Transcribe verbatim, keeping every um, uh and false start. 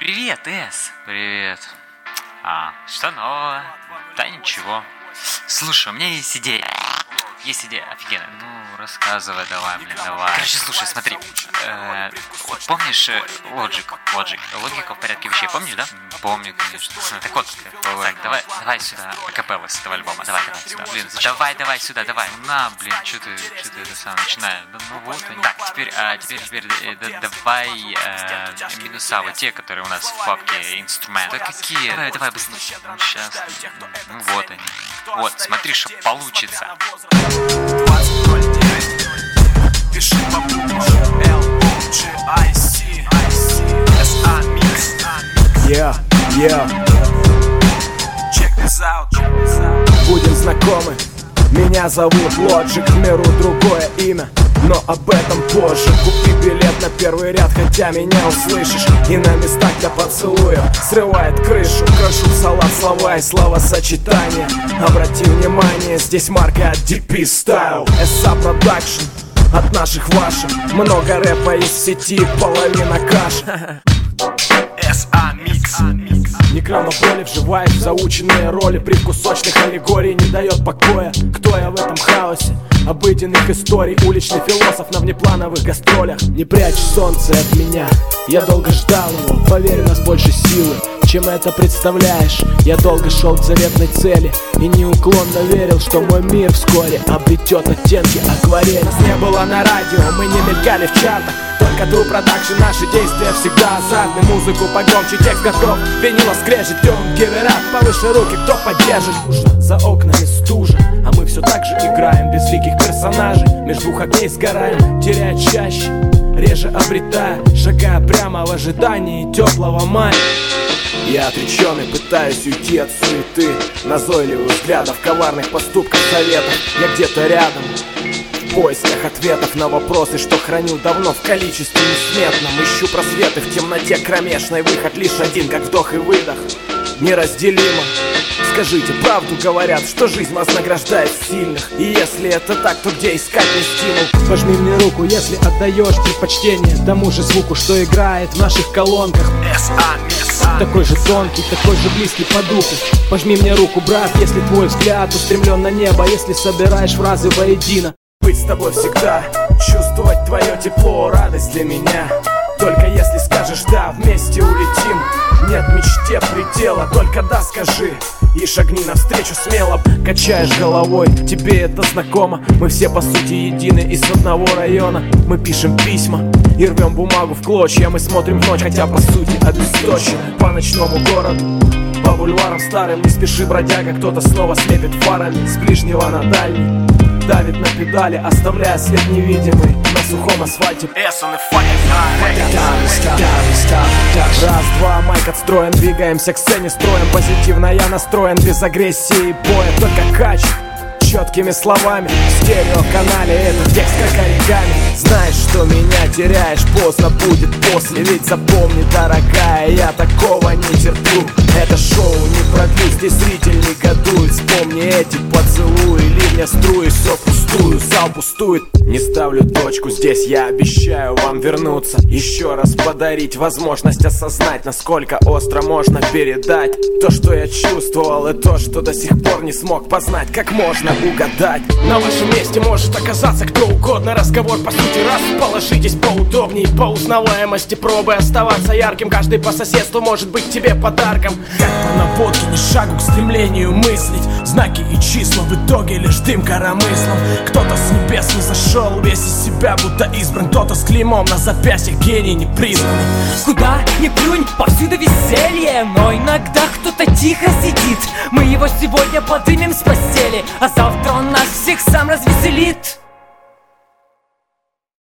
Привет, Эс. Привет. А, что нового? Да ничего. Слушай, у меня есть идея. Есть идея, офигенно. Ну, рассказывай давай, блин, давай. Короче, слушай, смотри. Э, вот помнишь Logic? Logic. Логика в порядке вещей, помнишь, да? Помню, конечно. Так вот, так, давай, давай сюда акапелла с этого альбома. Давай, давай сюда. Блин, давай, давай сюда, давай. На, блин, что ты, что ты это сам начинаешь? Да, ну вот они. Так, теперь, а, теперь, теперь, э, да, давай э, минуса, вот те, которые у нас в папке инструмент. Да какие? Давай, давай быстрее. Ну, сейчас. Ну вот они. Вот, смотри, что получится. Пиши по буквам L G I C S A Mix. Yeah, yeah. Check this out. Будем знакомы. Меня зовут Logic, в миру другое имя, но об этом позже. Купи билет на первый ряд, хотя меня услышишь. И на местах для поцелуев срывает крышу. Крошу в салат слова и словосочетания. Обрати внимание, здесь марка от ди пи Style. эс а Production, от наших ваших. Много рэпа из сети, половина каши. S A Mix. Некрома боли вживает в заученные роли. Привкус сочных аллегорий не дает покоя. Кто я в этом хаосе обыденных историй? Уличный философ на внеплановых гастролях. Не прячь солнце от меня, я долго ждал его. Поверь, у нас больше силы, чем это представляешь. Я долго шел к заветной цели и неуклонно верил, что мой мир вскоре обретет оттенки акварели. Нас не было на радио, мы не мелькали в чартах. Только True Production, наши действия всегда азартны. Музыку погромче, текст готов, винила скрежет. Don't give it up, повыше руки, кто поддержит. За окнами стужа, а мы все так же играем без великих персонажей. Между двух огней сгораем, теряя чаще, реже обретая, шагая прямо в ожидании теплого мая. Я отреченный, пытаюсь уйти от суеты, назойливых взглядов, коварных поступков, советов. Я где-то рядом, в поисках ответов на вопросы, что храню давно в количестве несметном. Ищу просветы в темноте кромешной, выход лишь один, как вдох и выдох, неразделимо. Скажите, правду говорят, что жизнь вознаграждает сильных. И если это так, то где искать мне стимул? Пожми мне руку, если отдаешь предпочтение тому же звуку, что играет в наших колонках. S A Mix. Такой же тонкий, такой же близкий по духу. Пожми мне руку, брат, если твой взгляд устремлен на небо, если собираешь фразы воедино. Быть с тобой всегда, чувствовать твое тепло, радость для меня. Только если скажешь да, вместе улетим. Нет мечте предела, только да скажи и шагни навстречу смело. Качаешь головой, тебе это знакомо. Мы все по сути едины из одного района. Мы пишем письма и рвем бумагу в клочья. Мы смотрим в ночь, хотя по сути обесточены. По ночному городу, по бульварам старым, не спеши, бродяга, кто-то снова слепит фарами. С ближнего на дальний давит на педали, оставляя след невидимый на сухом асфальте. S on the fucking high. Раз, два, майк отстроен, двигаемся к сцене строем. Позитивно я настроен, без агрессии и боя, только кач четкими словами. В стереоканале этот текст как оригами. Знаешь, что меня теряешь, поздно будет после. Ведь запомни, дорогая, я такого не терплю. Это шоу не продлю, здесь зритель негодует. Вспомни эти поцелуи, ливня струи, все пустую, зал пустует. Не ставлю точку здесь, я обещаю вам вернуться. Еще раз подарить возможность осознать, насколько остро можно передать то, что я чувствовал, и то, что до сих пор не смог познать. Как можно угадать? На вашем месте может оказаться кто угодно. Разговор по сути раз, положитесь поудобней. По узнаваемости пробуй оставаться ярким. Каждый по соседству может быть тебе подарком. Как по наводке, ни шагу к стремлению мыслить. Знаки и числа в итоге лишь дым коромыслом. Кто-то с небес не зашел, весь из себя будто избран. Кто-то с клеймом на запястье, гений непризнанный. Куда ни плюнь, повсюду веселье. Но иногда кто-то тихо сидит. Мы его сегодня подымем с постели, а завтра он нас всех сам развеселит.